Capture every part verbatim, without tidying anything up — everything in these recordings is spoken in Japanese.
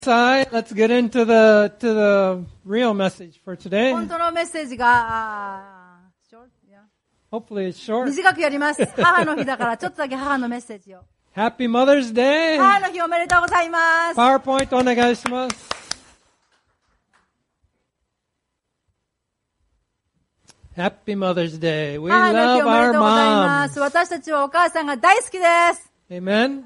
Let's get into the to the real message for today. 本当のメッセージが、short? Yeah. Hopefully it's short. 短くやります。母の日だからちょっとだけ母のメッセージを。 Happy Mother's Day! 母の日おめでとうございます。 PowerPoint お願いします。Happy Mother's Day. We 母の日 love おめで our とうございま moms. す。私たちはお母さんが大好きです。 Amen.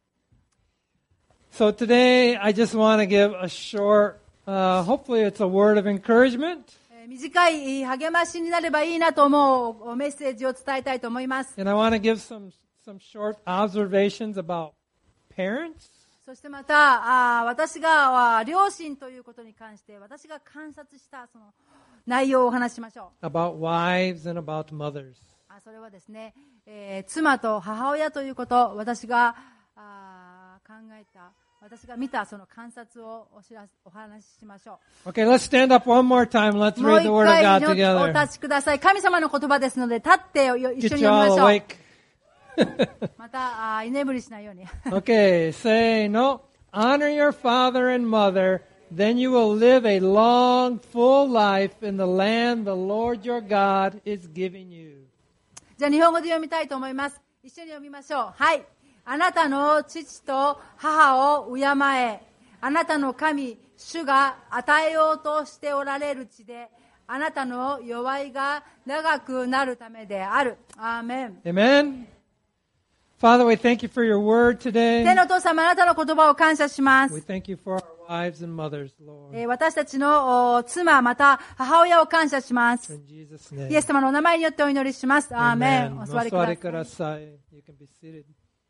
So today I just want to give a short, uh, hopefully it's a word of encouragement. 短い励ましになればいいなと思うメッセージを伝えたいと思います。 And I want to give some some short observations about parents. そしてまた、あ私があ両親ということに関して私が観察したその内容をお話ししましょう。 About wives and about mothers. あそれはですね、えー、妻と母親ということ、私があ考えた、私が見たその観察をお知らせお話ししましょう。 Okay, let's stand up one more time. Let's もう read the 一 Word of 回 God お together. 立ちください。神様の言葉ですので立ってよ一緒 Get に you 読みま all しょう。 awake. またあ居眠りしないように。 Okay, say no. Honor your father and mother, then you will live a long, full life in the land the Lord your God is giving you. じゃあ日本語で読みたいと思います。一緒に読みましょう。はい。あなたの父と母を敬え。あなたの神、主が与えようとしておられる地で、あなたの弱いが長くなるためである。アーメン。 Amen. Father, we thank you for your word today. 天のお父様、あなたの言葉を感謝しま We す。 thank you for our wives and mothers, Lord. えー私たちのお妻、また母親を感謝します。 In Jesus' イエ name. ス様のお名前によってお祈りします。アーメン。 Amen. お座りください。 お座りください。You can be seated.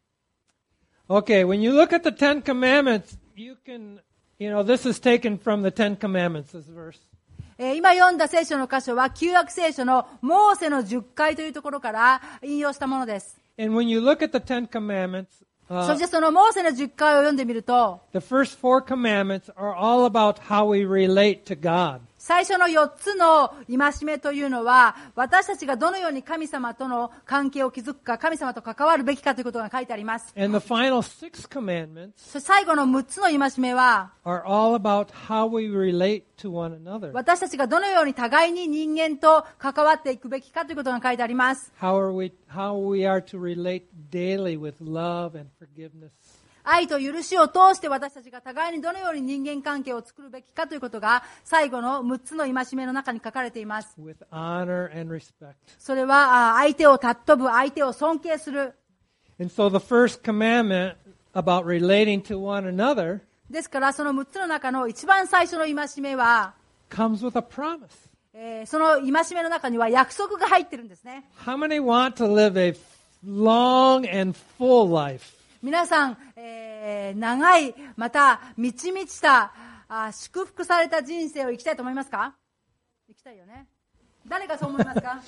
Okay, when you look at the Ten Commandments, you can, you know, this is taken from the Ten Commandments, this verse. えー今読んだ聖書の箇所は旧約聖書のモーセのじゅっかいというところから引用したものです。 And when you look at the Ten Commandments, そ uh, してそのモーセのじゅっかいを読んでみると、 the first four commandments are all about how we relate to God. 最初のよっつの戒めというのは、私たちがどのように神様との関係を築くか、神様と関わるべきかということが書いてあります。 And the final six commandments そして最後のむっつの戒めは、 are all about how we relate to one another. 私たちがどのように互いに人間と関わっていくべきかということが書いてあります。 How are we, how we are to relate daily with love and forgiveness. 愛と許しを通して私たちが互いにどのように人間関係を作るべきかということが最後のむっつの戒めの中に書かれています。 With honor and respect. それはあ相手を尊ぶ、相手を尊敬する。 And so the first commandment about relating to one another ですからそのむっつの中の一番最初の戒めは、 comes with a promise. えーその戒めの中には約束が入ってるんですね。 How many want to live a long and full life? 皆さん、えー長い、また満ち満ちたあ祝福された人生を生きたいと思いますか？生きたいよね。誰がそう思いますか？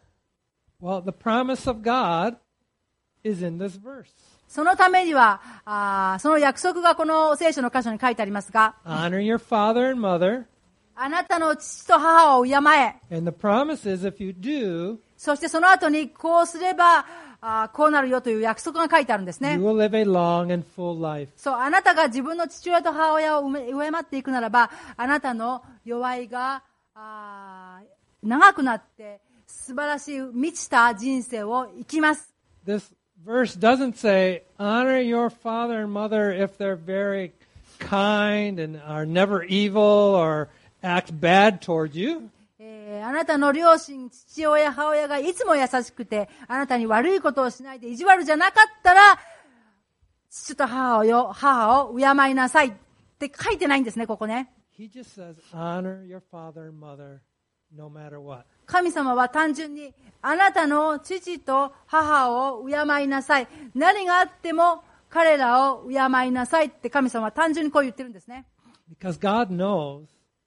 Well, the promise of God is in this verse. そのためにはあその約束がこの聖書の箇所に書いてありますが、 Honor your father and mother. あなたの父と母を敬え。 And the promise is if you do, そしてその後にこうすればあこうなるよという約束が書いてあるんですね。 you will live a long and full life. そう、あなたが自分の父親と母親を敬っていくならば、あなたの弱いがあ長くなって素晴らしい満ちた人生を生きます。 This verse doesn't say, honor your father and mother if they're very kind and are never evil or act bad toward you. えーあなたの両親、父親、母親がいつも優しくて、あなたに悪いことをしないで意地悪じゃなかったら、父と母をよ、母を敬いなさいって書いてないんですね、ここね。 He just says, honor your father and mother no matter what. 神様は単純に、あなたの父と母を敬いなさい。何があっても彼らを敬いなさいって神様は単純にこう言ってるんですね。 Because God knows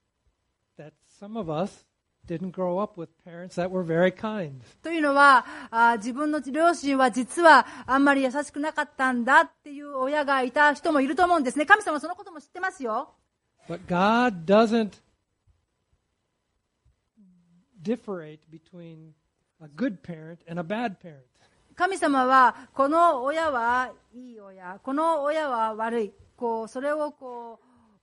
that some of us didn't grow up with parents that were very kind. というのは、あ自分の両親は実はあんまり優しくなかったんだっていう親がいた人もいると思うんですね。神様はそのことも知ってますよ。 But God doesn't differentiate between a good parent and a bad parent. 神様はこの親はいい親、この親は悪い、こうそれをこ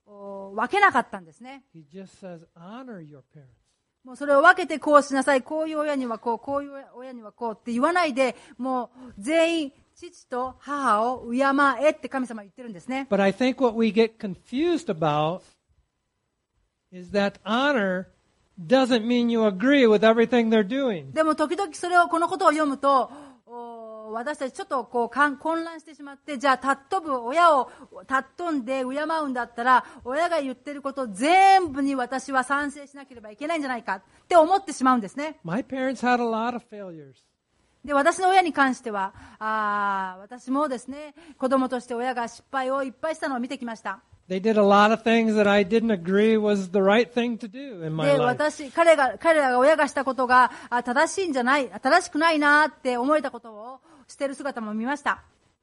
こう分けなかったんですね。 He just says, honor your parents. もうそれを分けてこうしなさい、こういう親にはこう、こういう親にはこうって言わないで、もう全員父と母を敬えって神様は言ってるんですね。 But I think what we get confused about is that honor doesn't mean you agree with everything they're doing. でも時々それを、このことを読むと、私たちちょっとこう混乱してしまって、じゃあ尊ぶ親を尊んで敬うんだったら、親が言ってること全部に私は賛成しなければいけないんじゃないかって思ってしまうんですね。 My parents had a lot of failures. で、私の親に関しては、あ私もですね、子供として親が失敗をいっぱいしたのを見てきました。 They did a lot of things that I didn't agree was the right thing to do in my で、 life. 私、彼が、彼らが親がしたことがあ正しいんじゃない、正しくないなって思えたことをしている姿も見ました。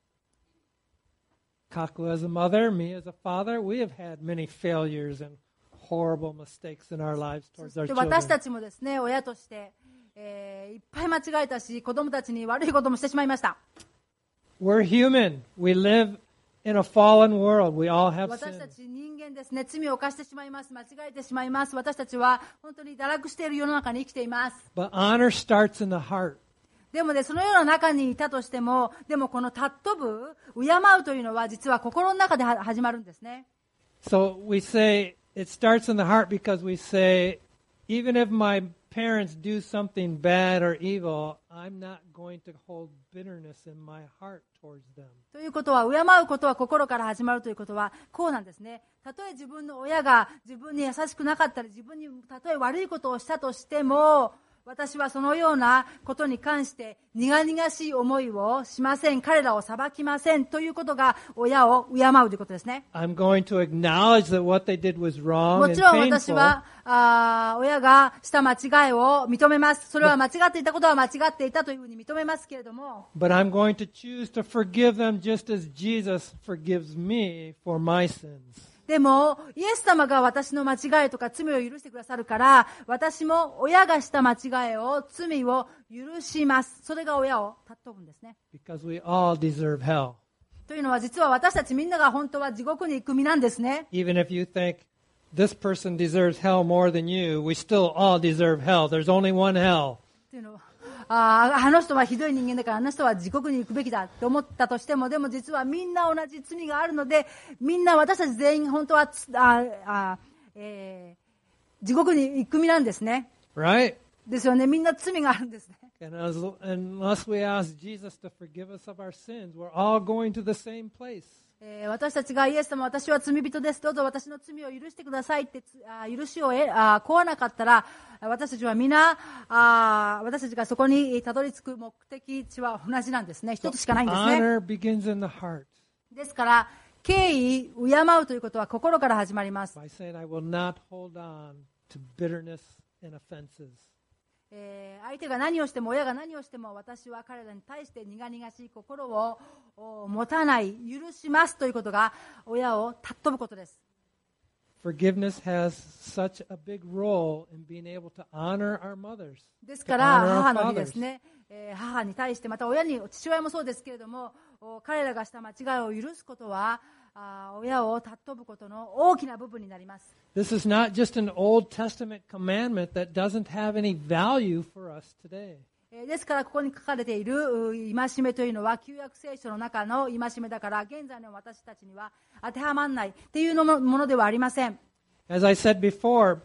Kaku as a mother, me as a father, we have had many failures and horrible mistakes in our lives towards our で、私 children. たちもですね、親として、えーいっぱい間違えたし、子供たちに悪いこともしてしまいました。 We're human. We live in a fallen world. We all have 私た sin. ち人間ですね、罪を犯してしまいます。間違えてしまいます。私たちは本当に堕落している世の中に生きています。 But honor starts in the heart. でもね、そのような中にいたとしても、でもこの尊ぶ、敬うというのは実は心の中で始まるんですね。 So we say it starts in the heart because we say, even if my parents do something bad or evil, I'm not going to hold bitterness in my heart towards them. ということは、敬うことは心から始まるということは、こうなんですね。たとえ自分の親が自分に優しくなかったり、自分にたとえ悪いことをしたとしても、私はそのようなことに関して苦々しい思いをしません。彼らを裁きません。ということが親を敬うということですね。 I'm going to acknowledge that what they did was wrong も and ちろん私 painful. はあ親がした間違いを認めます。それは間違っていたことは間違っていたというふうに認めますけれども、 But I'm going to choose to forgive them just as Jesus forgives me for my sins. でも、イエス様が私の間違いとか罪を許してくださるから、私も親がした間違いを、罪を許します。それが親を尊ぶんですね。 Because we all deserve hell. というのは実は私たちみんなが本当は地獄に行く身なんですね。 Even if you think this person deserves hell more than you, we still all deserve hell. There's only one hell. というのは、あ, あの人はひどい人間だからあの人は地獄に行くべきだと思ったとしても、でも実はみんな同じ罪があるので、みんな私たち全員本当はああ、えー、地獄に行く身なんですね。 Right? ですよね。みんな罪があるんですね。 And as, unless we ask Jesus to forgive us of our sins, we're all going to the same place. えー、私たちがイエス様、私は罪人です。どうぞ私の罪を許してくださいってあ許しを得あ請わなかったら、私たちは皆あ私たちがそこにたどり着く目的地は同じなんですね。一つしかないんですね。 Honor begins in the heart. ですから、敬意、敬うということは心から始まります。 By saying, I will not hold on to bitterness and offenses. えー、相手が何をしても、親が何をしても、私は彼らに対して苦々しい心を持たない、許しますということが、親を尊ぶことです。 Forgiveness has such a big role in being able to honor our mothers. ですから、母の日ですね、えー、母に対して、また親に、父親もそうですけれども、彼らがした間違いを許すことは、あ親を尊ぶことの大きな部分になります。 This is not just an Old Testament commandment that doesn't have any value for us today. ですからここに書かれている戒めというのは旧約聖書の中の戒めだから、現在の私たちには当てはまらないっていうのもものではありません。 As I said before,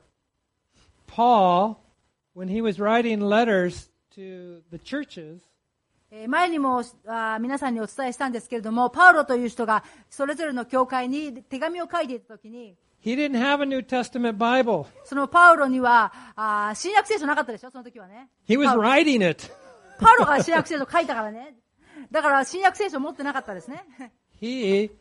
Paul, when he was writing letters to the churches, 前にもあ皆さんにお伝えしたんですけれども、パウロという人がそれぞれの教会に手紙を書いていたときに、 he didn't have a New Testament Bible. そのパウロにはあ新約聖書なかったでしょ、その時はね。 He was writing it. パウロが新約聖書書いたからね。だから新約聖書持ってなかったですね。 He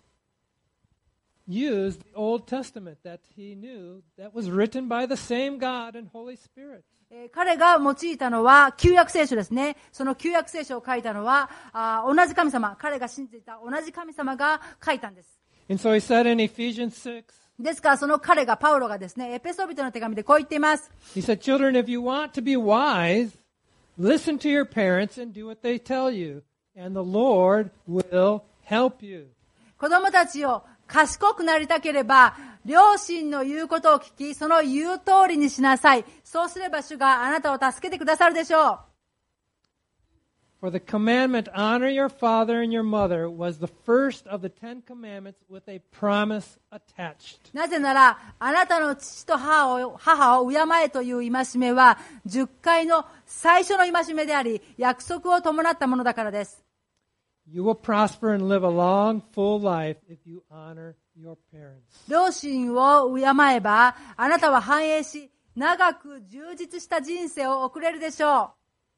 used the Old Testament that he knew that was written by the same God and Holy Spirit. 彼が用いたのは旧約聖書ですね。その旧約聖書を書いたのはあ同じ神様、彼が信じていた同じ神様が書いたんです。 And so he said in Ephesians six, ですからその彼が、パウロがですね、エペソビトの手紙でこう言っています。 he said, Children, if you want to be wise, listen to your parents and do what they tell you, and the Lord will help you. 子供たちよ、 賢くなりたければ、両親の言うことを聞き、その言う通りにしなさい。そうすれば主があなたを助けてくださるでしょう。 For the commandment, honor your father and your mother, was the first of the Ten Commandments with a promise attached. なぜなら、あなたの父と母を、母を敬えという戒めは、じゅっかいの最初の戒めであり、約束を伴ったものだからです。 You will prosper and live a long, full life if you honor your parents. 両親を敬えば、あなたは繁栄し、長く充実した人生を送れるでしょう。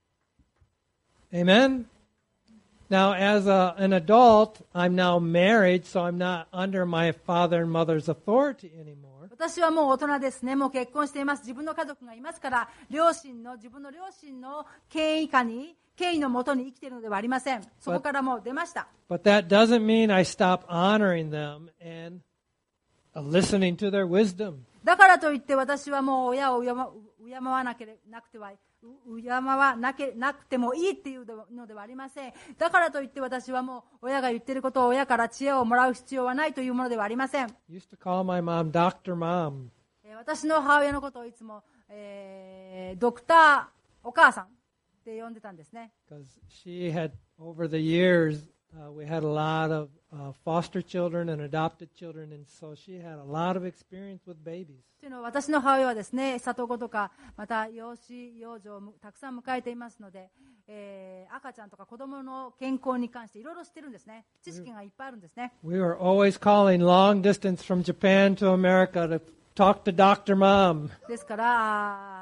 Amen? Now, as a, an adult, I'm now married, so I'm not under my father and mother's authority anymore. 私はもう大人ですね。もう結婚しています。自分の家族がいますから、両親の、自分の両親の権威下に、権威のもとに生きているのではありません。そこからもう出ました。 But that doesn't mean I stop honoring them and listening to their wisdom. だからといって私はもう親を敬わなければなくては、敬わなけなくてもいいっていうのではありません。だからといって私はもう親が言っていることを親から知恵をもらう必要はないというものではありません。 Used to call my mom Doctor Mom. 私の母親のことをいつも、えー、ドクターお母さんって呼んでたんですね。 Because she had, over the years, uh, we had a lot of uh, foster children and adopted children, and so she had a lot of experience with babies. というのは私の母親はですね、里子とかまた養子養女をたくさん迎えていますので、えー、赤ちゃんとか子供の健康に関していろいろ知ってるんですね。知識がいっぱいあるんですね。 We were always calling long distance from Japan to America to talk to Doctor Mom. ですから、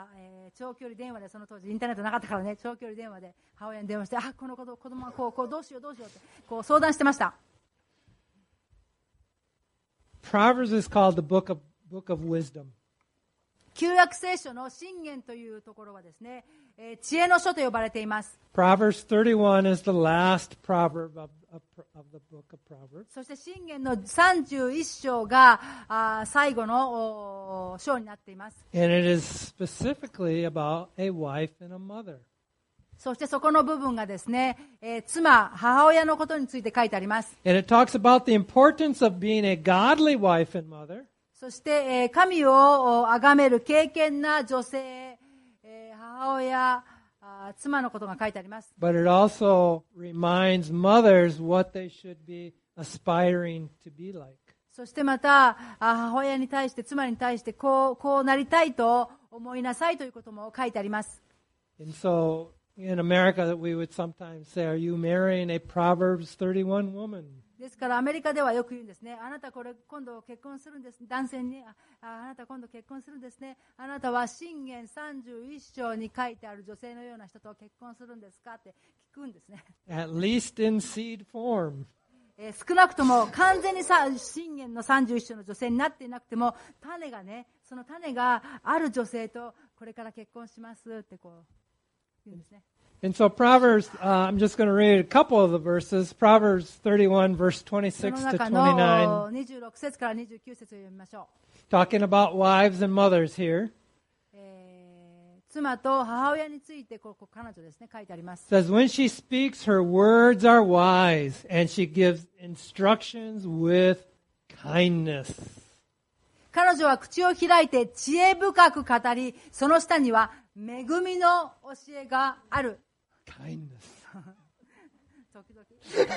えー、長距離電話で、その当時インターネットなかったからね、長距離電話で母親に電話して、あ、この子子供はこうこうどうしようどうしようってこう相談してました。 Proverbs is called the book of book of wisdom. 旧約聖書の箴言というところはですね、えー、知恵の書と呼ばれています。 Proverbs thirty-one is the last proverb of, of, of the book of Proverbs. そして箴言のさんじゅういっ章があ最後の章になっています。 And it is specifically about a wife and a mother. そしてそこの部分がですね、えー、妻、母親のことについて書いてあります。 And it talks about the importance of being a godly wife and mother. そして、えー、神を崇める敬虔な女性、えー、母親、あ妻のことが書いてあります。 But it also reminds mothers what they should be aspiring to be like. そしてまた、母親に対して、妻に対してこう、こうなりたいと思いなさいということも書いてあります。 And so, in America, we would sometimes say, are you marrying a Proverbs thirty-one woman? ですからアメリカではよく言うんですね。あなたこれ今度結婚するんです。男性に、あ、あなた今度結婚するんですね。あなたは箴言さんじゅういっ章に書いてある女性のような人と結婚するんですかって聞くんですね。 At least in seed form. えー、少なくとも完全にさ箴言のさんじゅういっ章の女性になっていなくても、種がね、その種がある女性とこれから結婚しますってこう言うんですね。 And so Proverbs, uh, I'm just going to read a couple of the verses. Proverbs thirty-one, verse twenty-six to twenty-nine. にじゅうろく節からにじゅうきゅう節を読みましょう。 Talking about wives and mothers here. えー、妻と母親についてここ彼女ですね、書いてあります。 It says, when she speaks, her words are wise, and she gives instructions with kindness. 彼女は口を開いて知恵深く語り、その下には恵みの教えがある。 Kindness. 時々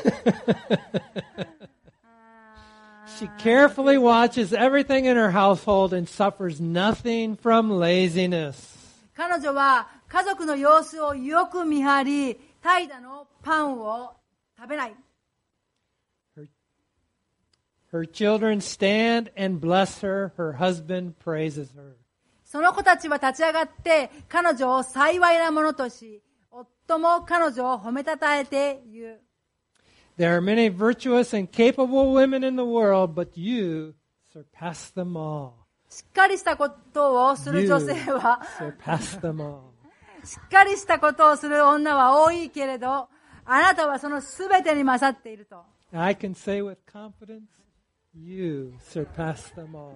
She carefully watches everything in her household and suffers nothing from laziness. 彼女は家族の様子をよく見張り、怠惰のパンを食べない。 Her, her children stand and bless her. Her husband praises her. その子たちは立ち上がって彼女を幸いなものとし、夫も彼女を褒めたたえて言う。 There are many virtuous and capable women in the world, but you surpass them all. しっかりしたことをする女性は surpass them all. しっかりしたことをする女は多いけれど、あなたはそのすべてに勝っていると。 I can say with confidence, you surpass them all.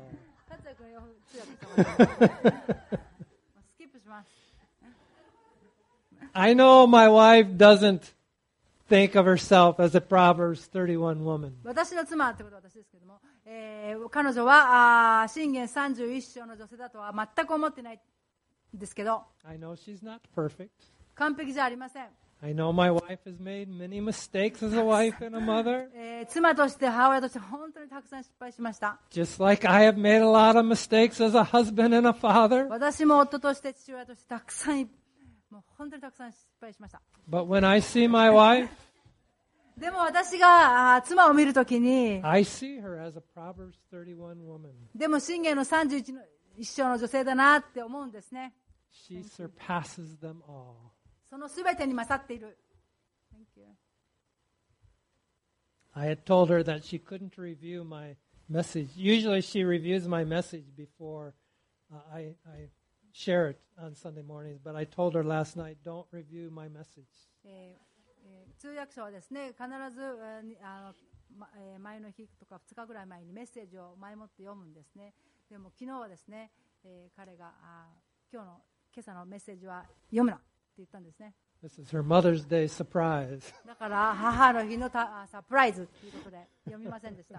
スキップします。 I know my wife doesn't think of herself as a Proverbs thirty-one woman. 私の妻ってことは私ですけども、えー、彼女はあ箴言さんじゅういっ章の女性だとは全く思ってないんですけど、 I know she's not perfect. 完璧じゃありません。 I know my wife has made many mistakes as a wife and a mother. えー、妻として母親として本当にたくさん失敗しました。 Just like I have made a lot of mistakes as a husband and a father. 私も夫として父親としてたくさん、もう本当にたくさん失敗しました。 But when I see my wife, でも私があ妻を見るときに、 I see her as a Proverbs thirty-one woman. でも箴言のさんじゅういっ章の女性だなって思うんですね。 She surpasses them all. そのすべてに勝っている。Thank you. I had told her that she couldn't review my message. Usually she reviews my message before uh, I, I share it on Sunday mornings, but I told her last night, don't review my message. えーえー通訳者はですね、必ず、えーあのまえー前の日とかふつかぐらい前にメッセージを前もって読むんですね。でも昨日はですね、えー彼があ今日の今朝のメッセージは読むなって言ったんですね。 This is her Mother's Day surprise. だから母の日のたあサプライズということで読みませんでした。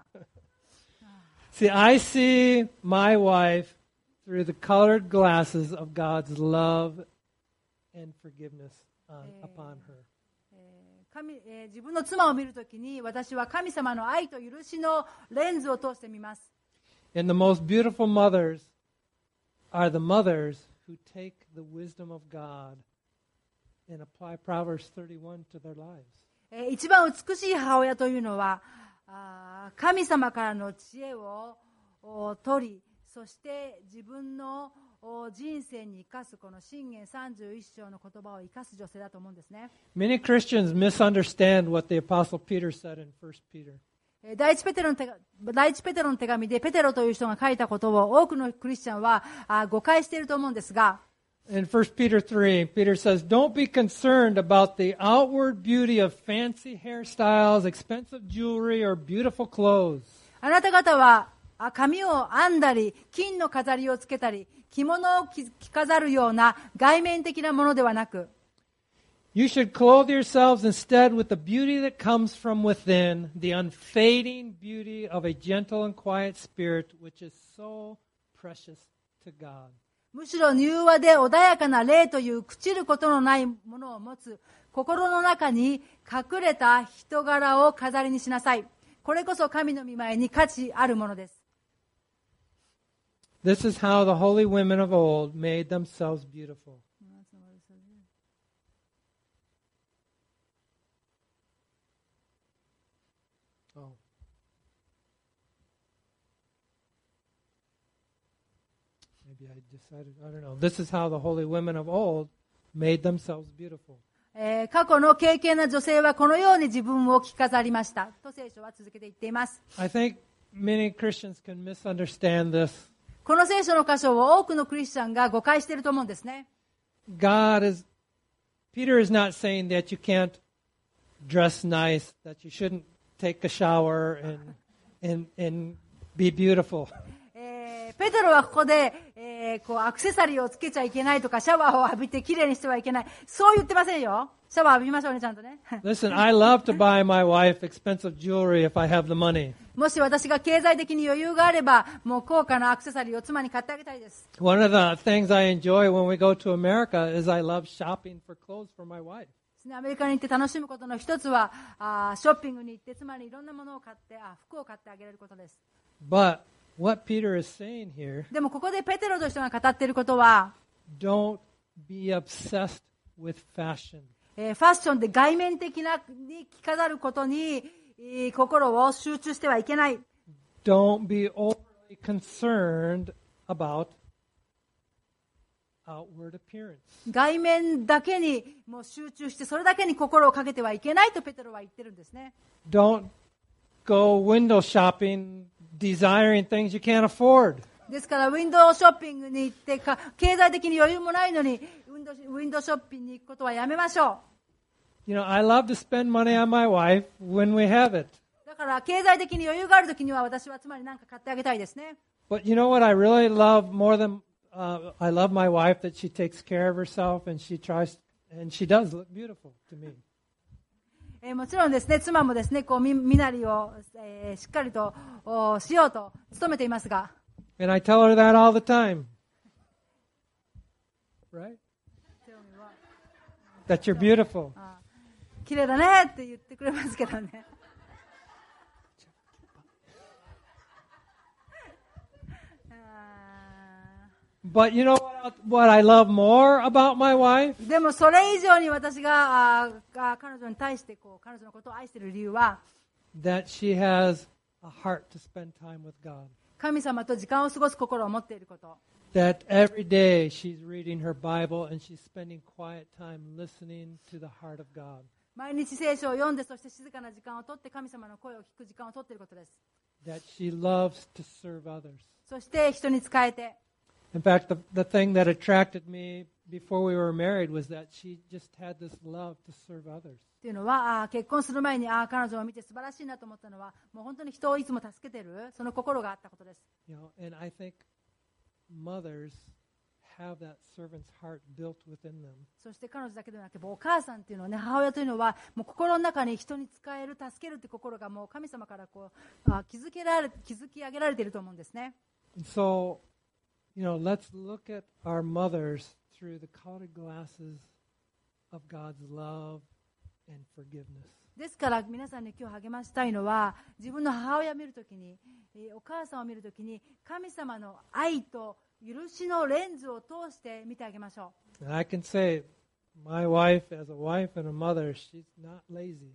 See, I see my wife through the colored glasses of God's love and forgiveness on, upon her. えー神えー自分の妻を見るときに私は神様の愛と許しのレンズを通してみます。 And the most beautiful mothers are the mothers who take the wisdom of God and apply Proverbs thirty-one to their lives. えー一番美しい母親というのはあー神様からの知恵をお取り、そして自分のお人生に生かすこの箴言さんじゅういっ章の言葉を生かす女性だと思うんですね。 Many Christians misunderstand what the Apostle Peter said in First Peter. えー第一ペテロの手が第一ペテロの手紙でペテロという人が書いたことを多くのクリスチャンはあー誤解していると思うんですが、 In First Peter three, Peter says, don't be concerned about the outward beauty of fancy hairstyles, expensive jewelry, or beautiful clothes. あなた方はあ髪を編んだり金の飾りをつけたり着物を着着飾るような外面的なものではなく、 You should clothe yourselves instead with the beauty that comes from within, the unfading beauty of a gentle and quiet spirit, which is so precious to God. むしろ柔和で穏やかな霊という朽ちることのないものを持つ心の中に隠れた人柄を飾りにしなさい。これこそ神の御前に価値あるものです。 This is how the holy women of old made themselves beautiful. Oh. Maybe I decided, I don't know. This is how the holy women of old made themselves beautiful. えー過去の敬虔な女性はこのように自分を着飾りました。と聖書は続けて言っています。 I think many Christians can misunderstand this. この聖書の箇所を多くのクリスチャンが誤解していると思うんですね。 God is, Peter is not saying that you can't dress nice, that you shouldn't take a shower and, and, and be beautiful. えーペテロはここで、えーこうアクセサリーをつけちゃいけないとかシャワーを浴びてきれいにしてはいけない、そう言ってませんよ。シャワー浴びましょうね、ちゃんとね。 Listen, I love to buy my wife expensive jewelry if I have the money. もし私が経済的に余裕があればもう高価なアクセサリーを妻に買ってあげたいです。 One of the things I enjoy when we go to America is I love shopping for clothes for my wife. アメリカに行って楽しむことの一つはあショッピングに行って妻にいろんなものを買ってあ服を買ってあげることです。 But what Peter is saying here, でもここでペテロという人が語っていることは、 don't be obsessed with fashion. えーファッションで外面的なに着飾ることに、えー心を集中してはいけない。 Don't be overly concerned about outward appearance. 外面だけにもう集中してそれだけに心をかけてはいけないとペテロは言ってるんですね。 Don't go window shopping desiring things you can't afford. ですからウィンドウショッピングに行ってか経済的に余裕もないのにウィンドウウィンドウショッピングに行くことはやめましょ You know, I love to spend money on my wife when we have it. う。だから経済的に余裕があるときには私は妻に何か買ってあげたいですね。 But you know what I really love more than uh, I love my wife that she takes care of herself and she tries and she does look beautiful to me. えー、もちろんですね、妻もですね、こう、み、身なりを、えー、しっかりと、おしようと努めていますが。 And I tell her that all the time. Right? That you're beautiful. 綺麗だねって言ってくれますけどね。 But you know what, what I love more about my wife? でもそれ以上に私がああ彼女に対してこう彼女のことを愛している理由は That she has a heart to spend time with God. 神様と時間を過ごす心を持っていること。 That every day she's reading her Bible and she's spending quiet time listening to the heart of God. 毎日聖書を読んでそして静かな時間をとって神様の声を聞く時間をとっていることです。 That she loves to serve others. そして人に仕えて。 In fact, the, the thing that attracted me before we were married was that she just had this love to serve others. というのはあ結婚する前にあ彼女を見て素晴らしいなと思ったのはもう本当に人をいつも助けているその心があったことです。 You know, and I think mothers have that servant's heart built within them. そして彼女だけではなくてお母さんというのはね母親というのはもう心の中に人に仕える助けるという心がもう神様からこうあ築けられ築き上げられていると思うんですね。 And so, you know, let's look at our mothers through the colored glasses of God's love and forgiveness. ですから皆さんに今日励ましたいのは自分の母親を見るときにお母さんを見るときに神様の愛と許しのレンズを通して見てあげましょう。 And I can say, my wife, as a wife and a mother, she's not lazy.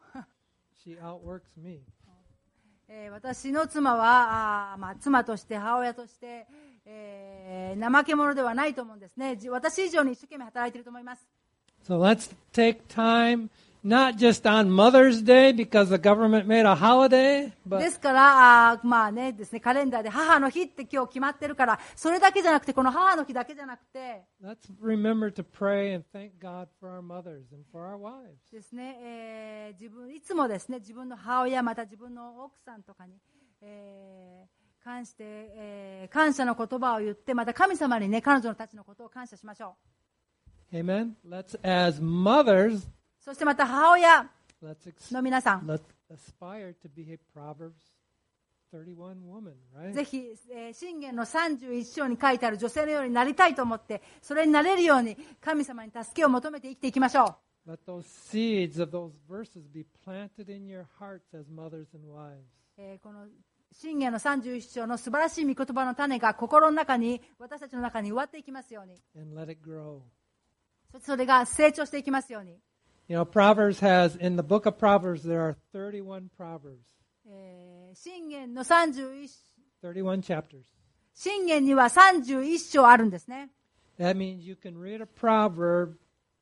She outworks me. えー、私の妻はあ、まあ、妻として母親として、えー、怠け者ではないと思うんですね。私以上に一生懸命働いていると思います。 So let's take time, not just on Mother's Day because the government made a holiday, で but すからあまあねですねカレンダーで母の日って今日決まってるからそれだけじゃなくてこの母の日だけじゃなくて let's remember to pray and thank God for our mothers and for our wives. ですね、えー、自分いつもですね自分の母親また自分の奥さんとかに、えー、関して、えー、感謝の言葉を言ってまた神様にね彼女たちのことを感謝しましょう。 Amen. Let's, as mothers, そしてまた母親 let's, ex- の皆さん let's aspire to be a Proverbs thirty-one woman, right? ぜひ、えー、箴言のさんじゅういっ章に書いてある女性のようになりたいと思ってそれになれるように神様に助けを求めて生きていきましょう。 Let those seeds of those verses be planted in your hearts as mothers and wives. えー、この箴言のさんじゅういっ章の素晴らしい御言葉の種が心の中に私たちの中に植わっていきますように。 And let it grow. そしてそれが成長していきますように。 You know, Proverbs has, in the book of Proverbs, there are thirty-one Proverbs, えー、箴言のさんじゅういち thirty-one chapters. 箴言にはさんじゅういち章あるんですね。 That means you can read a proverb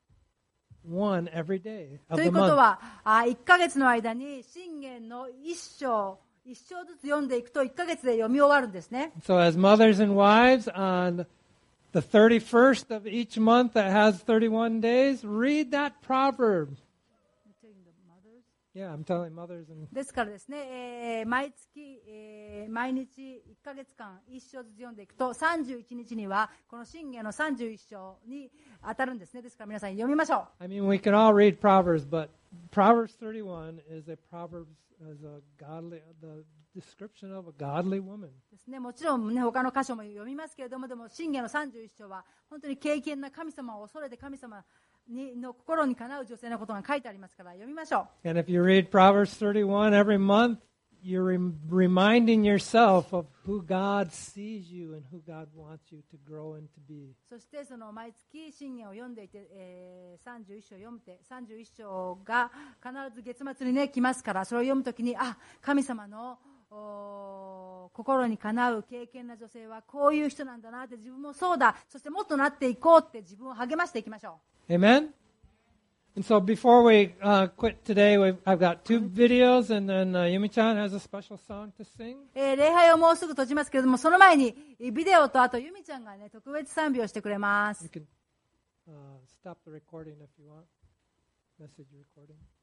one every day と of い the うこと month. はあいっかげつの間に箴言のいち章いち章ずつ読んでいくといっかげつで読み終わるんですね。 So as mothers and wives, on the thirty-first of each month that has thirty-one days, read that proverb. Yeah, I'm telling mothers and ですからですね、えー、毎月、えー、毎日いっかげつかんいち章ずつ読んでいくとさんじゅういちにちにはこの箴言のさんじゅういち章に当たるんですね。ですから皆さん読みましょう。 I mean, we can all read Proverbs, but Proverbs thirty-one is a Proverbs as a godly, the description of a godly woman. ですね、もちろん、ね、他の箇所も読みますけれども、でも箴言のさんじゅういち章は本当に敬虔な神様を恐れて神様にの心にかなう女性のことが書いてありますから読みましょう。 And if you read Proverbs thirty-one every month, you're rem- reminding yourself of who God sees you and who God wants you to grow and to be. そしてその毎月箴言を読んでいて、えー、さんじゅういち章を読むてさんじゅういち章が必ず月末にね来ますからそれを読むときにあ神様の心にかなう敬虔な女性はこういう人なんだなって自分もそうだそしてもっとなっていこうって自分を励ましていきましょう。 Amen? And so before we uh, quit today, we've, I've got two videos, and then uh, Yumi-chan has a special song to sing. えー、礼拝をもうすぐ閉じますけれどもその前にビデオとあとユミちゃんがね特別賛美をしてくれます。 You can uh, stop the recording if you want. Message recording.